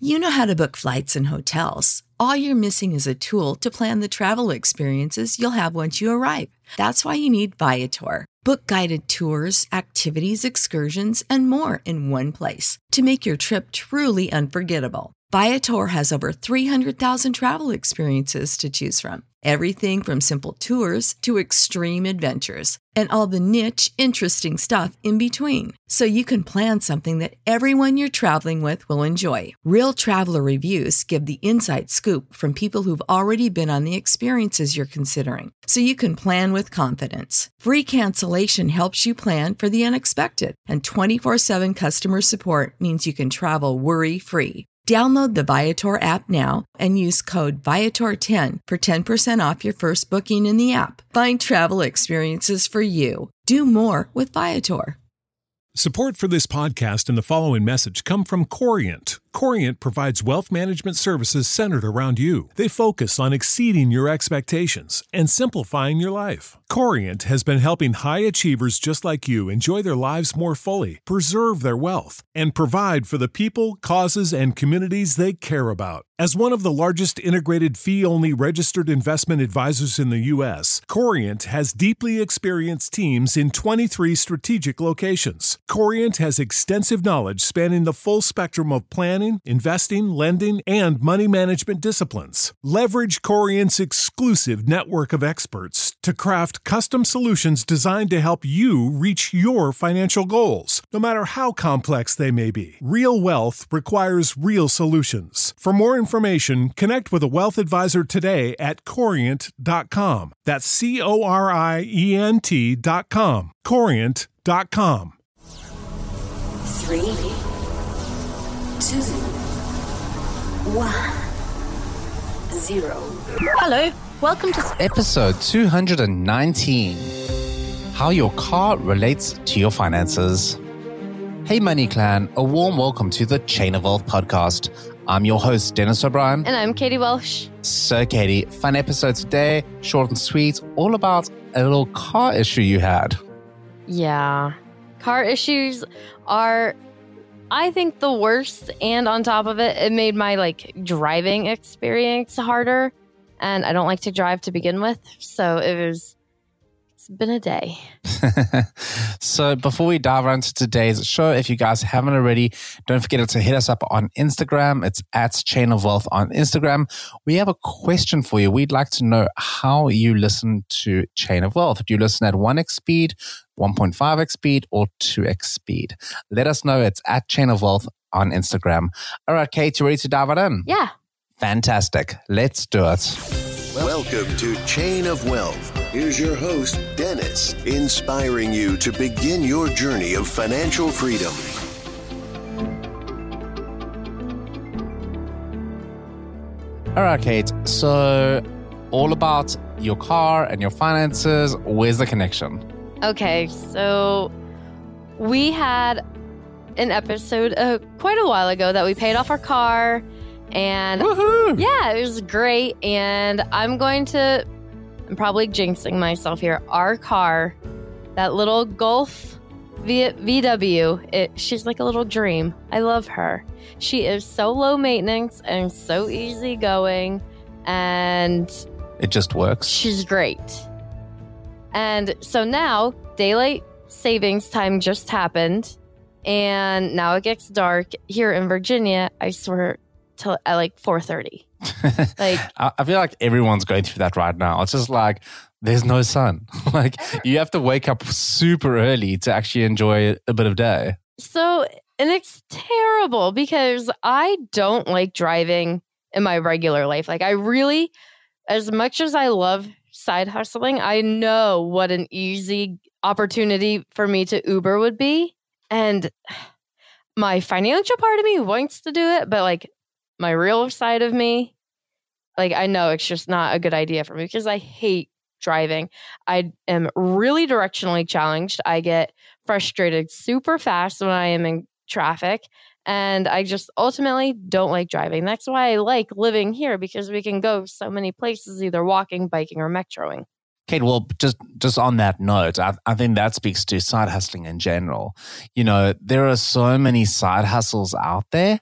You know how to book flights and hotels. All you're missing is a tool to plan the travel experiences you'll have once you arrive. That's why you need Viator. Book guided tours, activities, excursions, and more in one place to make your trip truly unforgettable. Viator has over 300,000 travel experiences to choose from. Everything from simple tours to extreme adventures and all the niche, interesting stuff in between. So you can plan something that everyone you're traveling with will enjoy. Real traveler reviews give the inside scoop from people who've already been on the experiences you're considering. So you can plan with confidence. Free cancellation helps you plan for the unexpected. And 24/7 customer support means you can travel worry-free. Download the Viator app now and use code Viator10 for 10% off your first booking in the app. Find travel experiences for you. Do more with Viator. Support for this podcast and the following message come from Corient. Corient provides wealth management services centered around you. They focus on exceeding your expectations and simplifying your life. Corient has been helping high achievers just like you enjoy their lives more fully, preserve their wealth, and provide for the people, causes, and communities they care about. As one of the largest integrated fee-only registered investment advisors in the U.S., Corient has deeply experienced teams in 23 strategic locations. Corient has extensive knowledge spanning the full spectrum of planning, investing, lending, and money management disciplines. Leverage Corient's exclusive network of experts to craft custom solutions designed to help you reach your financial goals, no matter how complex they may be. Real wealth requires real solutions. For more information, connect with a wealth advisor today at Corient.com. That's Corient.com. Corient.com. 3, 2, 1, 0. Hello, welcome to episode 219. How your car relates to your finances. Hey Money Clan, a warm welcome to the Chain of Wealth podcast. I'm your host, Dennis O'Brien. And I'm Katie Welsh. So Katie, fun episode today, short and sweet, all about a little car issue you had. Yeah, car issues are, I think, the worst. And on top of it, it made my driving experience harder. And I don't like to drive to begin with. So it's been a day. So before we dive into today's show, if you guys haven't already, don't forget to hit us up on Instagram. It's at Chain of Wealth on Instagram. We have a question for you. We'd like to know how you listen to Chain of Wealth. Do you listen at 1x speed, 1.5x speed, or 2x speed? Let us know. It's at Chain of Wealth on Instagram. All right, Kate, you ready to dive right in? Yeah. Fantastic. Let's do it. Welcome to Chain of Wealth. Here's your host, Dennis, inspiring you to begin your journey of financial freedom. All right, Kate. So, all about your car and your finances. Where's the connection? Okay, so we had an episode quite a while ago that we paid off our car. And woohoo! Yeah, it was great. And I'm probably jinxing myself here. Our car, that little Golf VW, she's like a little dream. I love her. She is so low maintenance and so easygoing. And it just works. She's great. And so now, daylight savings time just happened. And now it gets dark here in Virginia, I swear, till at 4:30. I feel like everyone's going through that right now. It's just there's no sun. You have to wake up super early to actually enjoy a bit of day. So, and it's terrible because I don't like driving in my regular life. I really, as much as I love side hustling, I know what an easy opportunity for me to Uber would be. And my financial part of me wants to do it, but my real side of me, I know it's just not a good idea for me because I hate driving. I am really directionally challenged. I get frustrated super fast when I am in traffic, and I just ultimately don't like driving. That's why I like living here, because we can go so many places, either walking, biking, or metroing. Kate, well, just on that note, I think that speaks to side hustling in general. There are so many side hustles out there.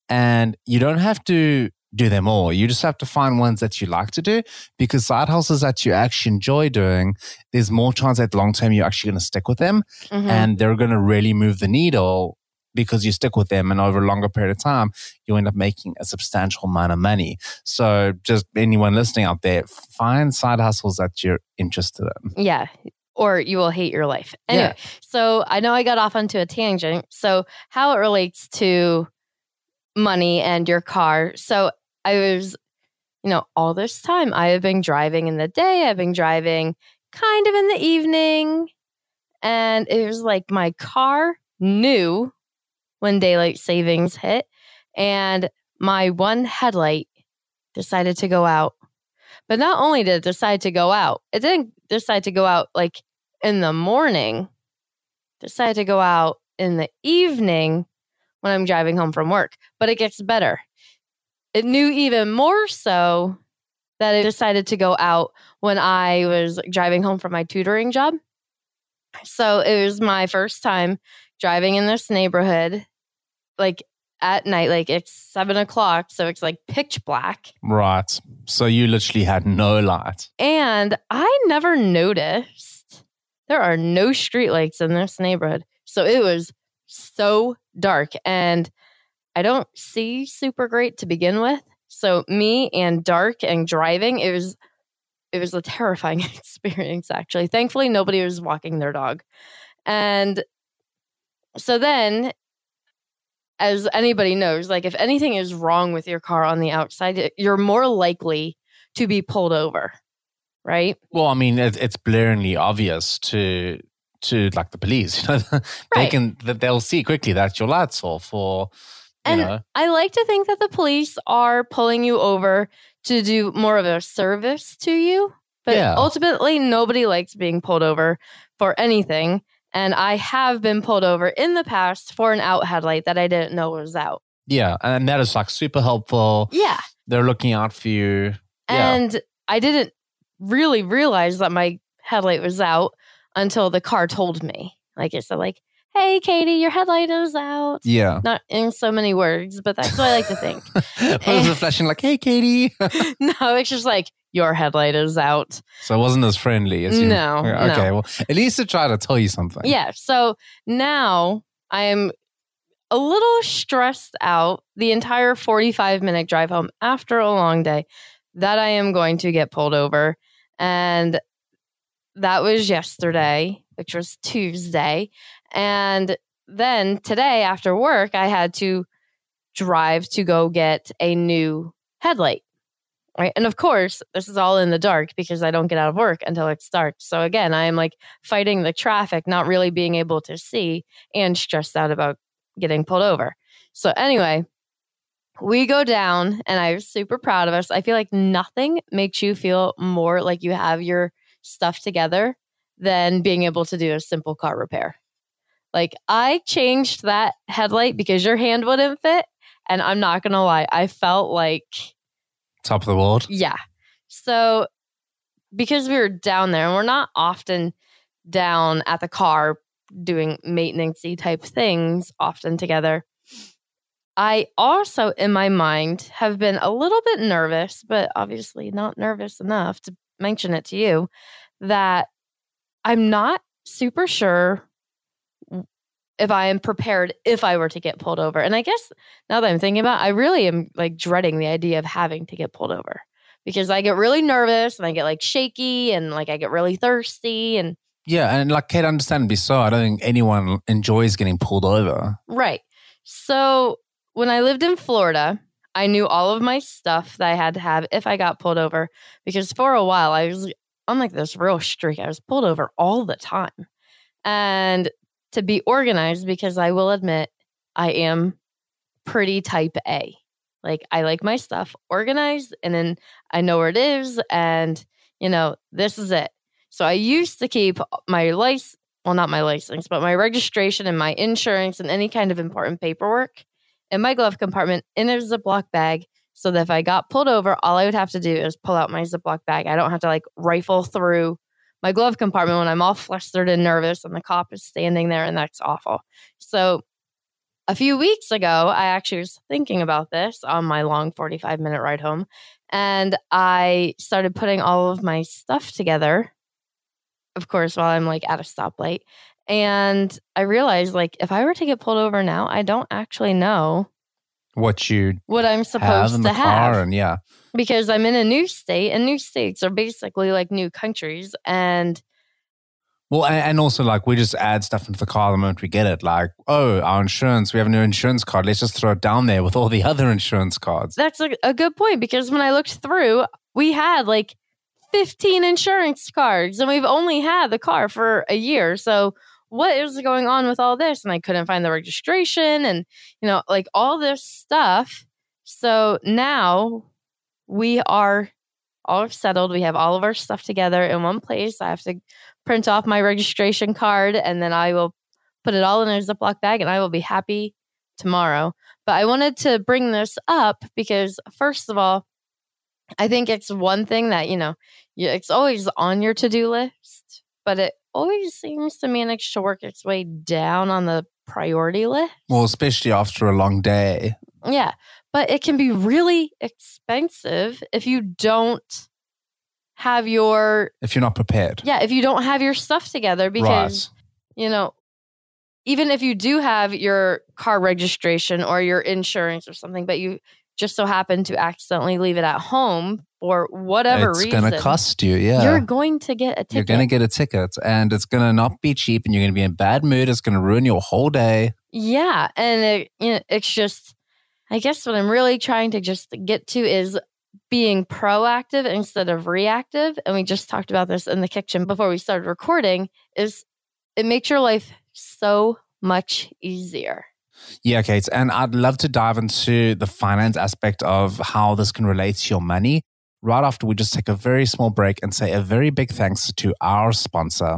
And you don't have to do them all. You just have to find ones that you like to do, because side hustles that you actually enjoy doing, there's more chance that long term you're actually going to stick with them and they're going to really move the needle because you stick with them, and over a longer period of time, you end up making a substantial amount of money. So just anyone listening out there, find side hustles that you're interested in. Yeah. Or you will hate your life. Anyway, so I know I got off onto a tangent. So how it relates to money and your car. So I was, all this time I have been driving in the day. I've been driving kind of in the evening. And it was like my car knew when daylight savings hit, and my one headlight decided to go out. But not only did it decide to go out, it didn't decide to go out like in the morning. It decided to go out in the evening when I'm driving home from work. But it gets better. It knew even more so that it decided to go out when I was driving home from my tutoring job. So it was my first time driving in this neighborhood, like at night, like it's 7 o'clock. So it's like pitch black. Right. So you literally had no light. And I never noticed there are no streetlights in this neighborhood. So it was so dark, and I don't see super great to begin with. So me and dark and driving, it was a terrifying experience, actually. Thankfully, nobody was walking their dog. And so then, as anybody knows, like if anything is wrong with your car on the outside, you're more likely to be pulled over, right? Well, I mean, it's blaringly obvious to like the police. They'll see quickly that your light's off, or I like to think that the police are pulling you over to do more of a service to you, but ultimately nobody likes being pulled over for anything. And I have been pulled over in the past for an out headlight that I didn't know was out. Yeah, and that is like super helpful. Yeah. They're looking out for you. And I didn't really realize that my headlight was out until the car told me. Like it said, like, hey, Katie, your headlight is out. Yeah. Not in so many words, but that's what I like to think. What was it flashing like, hey, Katie? No, it's just like, your headlight is out. So it wasn't as friendly as you. No. Okay, well, at least to try to tell you something. Yeah. So now I am a little stressed out the entire 45-minute drive home after a long day that I am going to get pulled over. And that was yesterday, which was Tuesday. And then today after work, I had to drive to go get a new headlight. Right. And of course, this is all in the dark because I don't get out of work until it starts. So again, I am like fighting the traffic, not really being able to see, and stressed out about getting pulled over. So anyway, we go down, and I'm super proud of us. I feel like nothing makes you feel more like you have your stuff together than being able to do a simple car repair. Like I changed that headlight because your hand wouldn't fit. And I'm not going to lie, I felt like top of the world. Yeah. So because we were down there, and we're not often down at the car doing maintenance-y type things often together, I also, in my mind, have been a little bit nervous, but obviously not nervous enough to mention it to you, that I'm not super sure if I am prepared if I were to get pulled over. And I guess now that I'm thinking about it, I really am like dreading the idea of having to get pulled over, because I get really nervous and I get like shaky and like I get really thirsty. And yeah, and like Kate, understandably so, I don't think anyone enjoys getting pulled over. Right. So when I lived in Florida, I knew all of my stuff that I had to have if I got pulled over, because for a while I was on like this real streak. I was pulled over all the time. And to be organized, because I will admit I am pretty type A. Like I like my stuff organized, and then I know where it is, and this is it. So I used to keep my not my license, but my registration and my insurance and any kind of important paperwork in my glove compartment in a Ziploc bag, so that if I got pulled over, all I would have to do is pull out my Ziploc bag. I don't have to like rifle through my glove compartment when I'm all flustered and nervous and the cop is standing there, and that's awful. So a few weeks ago, I actually was thinking about this on my long 45-minute ride home, and I started putting all of my stuff together, of course, while I'm like at a stoplight. And I realized, like, if I were to get pulled over now, I don't actually know what I'm supposed to have. And yeah, because I'm in a new state, and new states are basically like new countries. And well, and also like we just add stuff into the car the moment we get it. Like, oh, our insurance, we have a new insurance card. Let's just throw it down there with all the other insurance cards. That's a good point, because when I looked through, we had like 15 insurance cards, and we've only had the car for a year. So what is going on with all this? And I couldn't find the registration and, like all this stuff. So now we are all settled. We have all of our stuff together in one place. I have to print off my registration card, and then I will put it all in a Ziploc bag, and I will be happy tomorrow. But I wanted to bring this up because, first of all, I think it's one thing that, it's always on your to-do list, but it always seems to manage to work its way down on the priority list. Well, especially after a long day. Yeah, but it can be really expensive if you don't have if you're not prepared. Yeah, if you don't have your stuff together, because, even if you do have your car registration or your insurance or something, but you just so happen to accidentally leave it at home for whatever reason. It's going to cost you, yeah. You're going to get a ticket. You're going to get a ticket, and it's going to not be cheap, and you're going to be in bad mood. It's going to ruin your whole day. Yeah, and it's just, I guess what I'm really trying to just get to is being proactive instead of reactive. And we just talked about this in the kitchen before we started recording, is it makes your life so much easier. Yeah, Kate. And I'd love to dive into the finance aspect of how this can relate to your money right after we just take a very small break and say a very big thanks to our sponsor.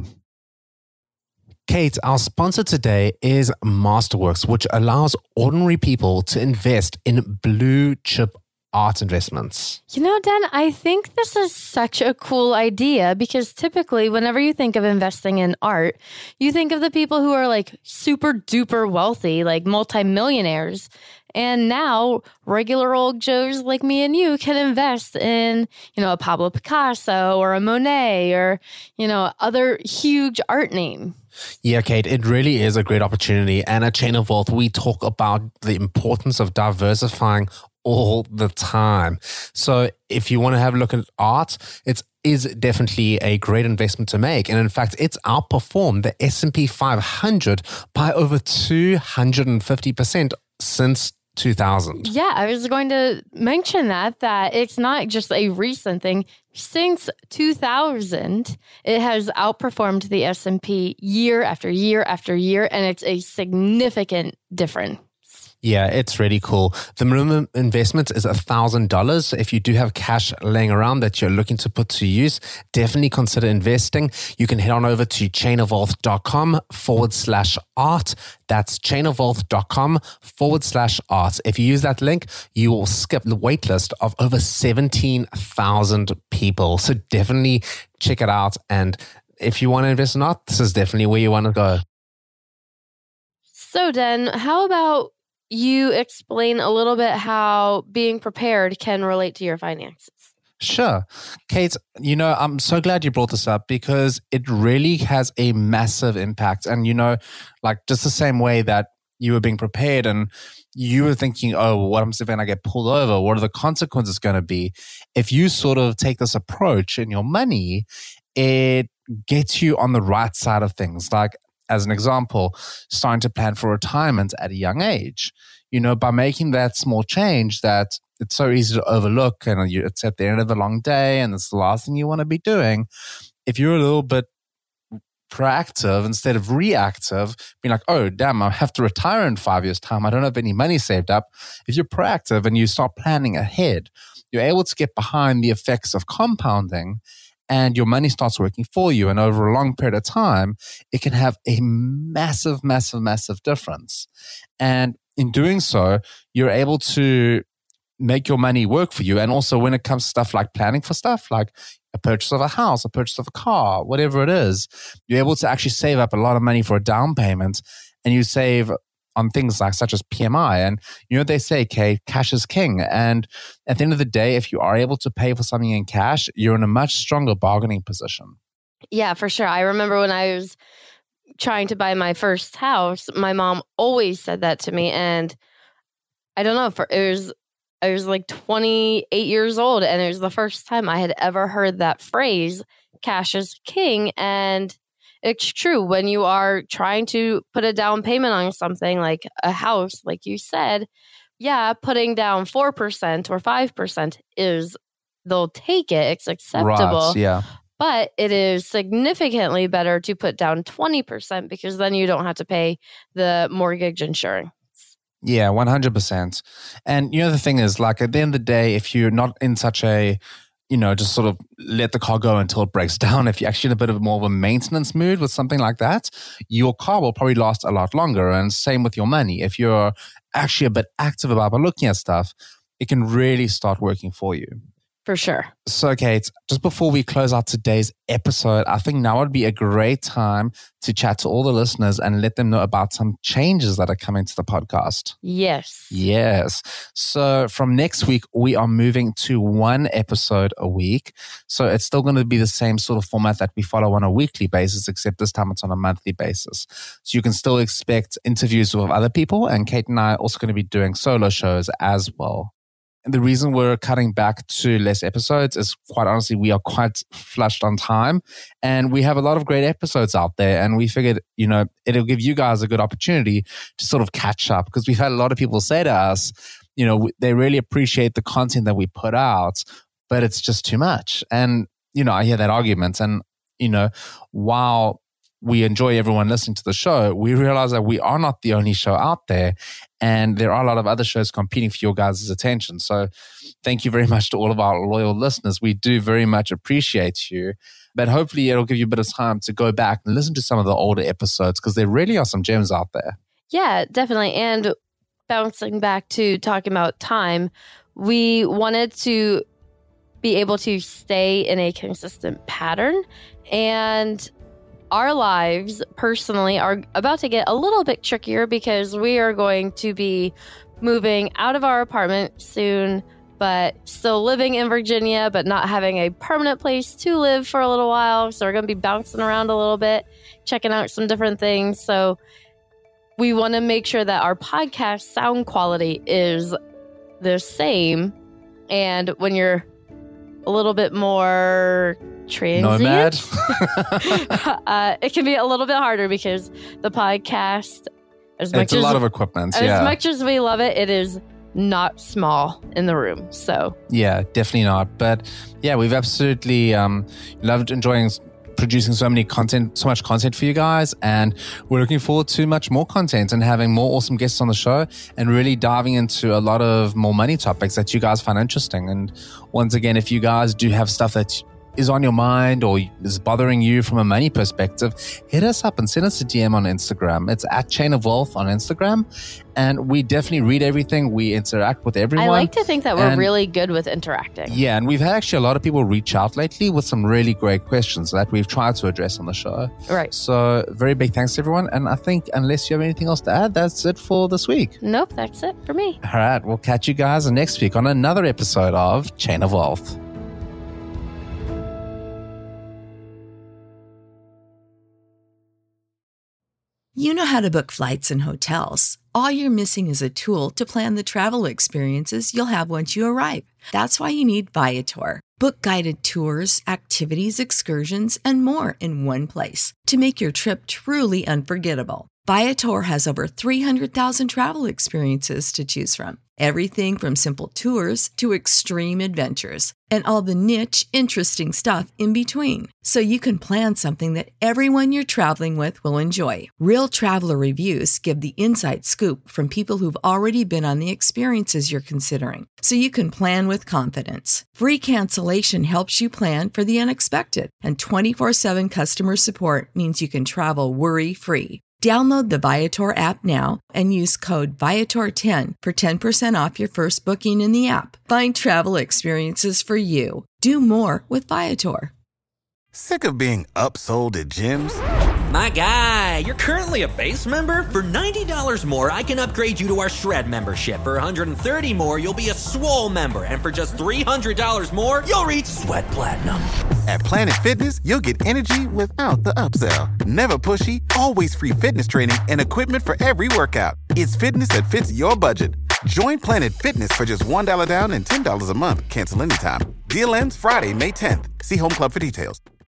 Kate, our sponsor today is Masterworks, which allows ordinary people to invest in blue chip art investments. Dan, I think this is such a cool idea, because typically whenever you think of investing in art, you think of the people who are like super duper wealthy, like multimillionaires. And now regular old Joes like me and you can invest in, a Pablo Picasso or a Monet or, other huge art name. Yeah, Kate, it really is a great opportunity. And at Chain of Wealth, we talk about the importance of diversifying all the time. So if you want to have a look at art, it is definitely a great investment to make. And in fact, it's outperformed the S&P 500 by over 250% since 2000. Yeah, I was going to mention that it's not just a recent thing. Since 2000, it has outperformed the S&P year after year after year, and it's a significant difference. Yeah, it's really cool. The minimum investment is $1,000. If you do have cash laying around that you're looking to put to use, definitely consider investing. You can head on over to chainofwealth.com/art. That's chainofwealth.com/art. If you use that link, you will skip the wait list of over 17,000 people. So definitely check it out. And if you want to invest in art, this is definitely where you want to go. So, Den, how about you explain a little bit how being prepared can relate to your finances? Sure. Kate, I'm so glad you brought this up, because it really has a massive impact. And, like just the same way that you were being prepared and you were thinking, oh, what happens if I get pulled over? What are the consequences going to be? If you sort of take this approach in your money, it gets you on the right side of things. Like, as an example, starting to plan for retirement at a young age, by making that small change that it's so easy to overlook, and it's at the end of a long day and it's the last thing you want to be doing. If you're a little bit proactive instead of reactive, being like, oh, damn, I have to retire in 5 years' time. I don't have any money saved up. If you're proactive and you start planning ahead, you're able to get behind the effects of compounding, and your money starts working for you. And over a long period of time, it can have a massive, massive, massive difference. And in doing so, you're able to make your money work for you. And also when it comes to stuff like planning for stuff, like a purchase of a house, a purchase of a car, whatever it is, you're able to actually save up a lot of money for a down payment, and you save on things like such as PMI. And you know what they say, Kate, cash is king. And at the end of the day, if you are able to pay for something in cash, you're in a much stronger bargaining position. Yeah, for sure. I remember when I was trying to buy my first house, my mom always said that to me. And I don't know, I was like 28 years old, and it was the first time I had ever heard that phrase, cash is king. And it's true. When you are trying to put a down payment on something like a house, like you said, yeah, putting down 4% or 5% they'll take it. It's acceptable. Right, yeah. But it is significantly better to put down 20% because then you don't have to pay the mortgage insurance. Yeah, 100%. And you know, the thing is, like, at the end of the day, if you're not in such a, just sort of let the car go until it breaks down, if you're actually in a bit of more of a maintenance mood with something like that, your car will probably last a lot longer. And same with your money. If you're actually a bit active about looking at stuff, it can really start working for you. For sure. So, Kate, just before we close out today's episode, I think now would be a great time to chat to all the listeners and let them know about some changes that are coming to the podcast. Yes. Yes. So from next week, we are moving to 1 episode a week. So it's still going to be the same sort of format that we follow on a weekly basis, except this time it's on a monthly basis. So you can still expect interviews with other people, and Kate and I are also going to be doing solo shows as well. And the reason we're cutting back to less episodes is, quite honestly, we are quite flushed on time, and we have a lot of great episodes out there. And we figured, it'll give you guys a good opportunity to sort of catch up, because we've had a lot of people say to us, they really appreciate the content that we put out, but it's just too much. And, I hear that argument. And, while we enjoy everyone listening to the show, we realize that we are not the only show out there, and there are a lot of other shows competing for your guys' attention. So thank you very much to all of our loyal listeners. We do very much appreciate you, but hopefully it'll give you a bit of time to go back and listen to some of the older episodes, because there really are some gems out there. Yeah, definitely. And bouncing back to talking about time, we wanted to be able to stay in a consistent pattern, and our lives personally are about to get a little bit trickier because we are going to be moving out of our apartment soon, but still living in Virginia, but not having a permanent place to live for a little while. So we're going to be bouncing around a little bit, checking out some different things. So we want to make sure that our podcast sound quality is the same. And when you're a little bit more transient, nomad, it can be a little bit harder because the podcast, it's a lot of equipment. As much as we love it, it is not small in the room. So yeah, definitely not. But yeah, we've absolutely loved enjoying producing so much content for you guys, and we're looking forward to much more content and having more awesome guests on the show and really diving into a lot of more money topics that you guys find interesting. And once again, if you guys do have stuff that is on your mind or is bothering you from a money perspective, hit us up and send us a DM on Instagram. It's at Chain of Wealth on Instagram, and we definitely read everything. We interact with everyone. I like to think that we're really good with interacting. Yeah, and we've had actually a lot of people reach out lately with some really great questions that we've tried to address on the show. Right. So very big thanks to everyone. And I think unless you have anything else to add, that's it for this week. Nope, that's it for me. All right, we'll catch you guys next week on another episode of Chain of Wealth. You know how to book flights and hotels. All you're missing is a tool to plan the travel experiences you'll have once you arrive. That's why you need Viator. Book guided tours, activities, excursions, and more in one place to make your trip truly unforgettable. Viator has over 300,000 travel experiences to choose from. Everything from simple tours to extreme adventures and all the niche, interesting stuff in between. So you can plan something that everyone you're traveling with will enjoy. Real traveler reviews give the inside scoop from people who've already been on the experiences you're considering. So you can plan with confidence. Free cancellation helps you plan for the unexpected. And 24/7 customer support means you can travel worry-free. Download the Viator app now and use code Viator10 for 10% off your first booking in the app. Find travel experiences for you. Do more with Viator. Sick of being upsold at gyms? My guy, you're currently a base member? For $90 more, I can upgrade you to our Shred membership. For $130 more, you'll be a Swole member. And for just $300 more, you'll reach Sweat Platinum. At Planet Fitness, you'll get energy without the upsell. Never pushy, always free fitness training and equipment for every workout. It's fitness that fits your budget. Join Planet Fitness for just $1 down and $10 a month. Cancel anytime. Deal ends Friday, May 10th. See Home Club for details.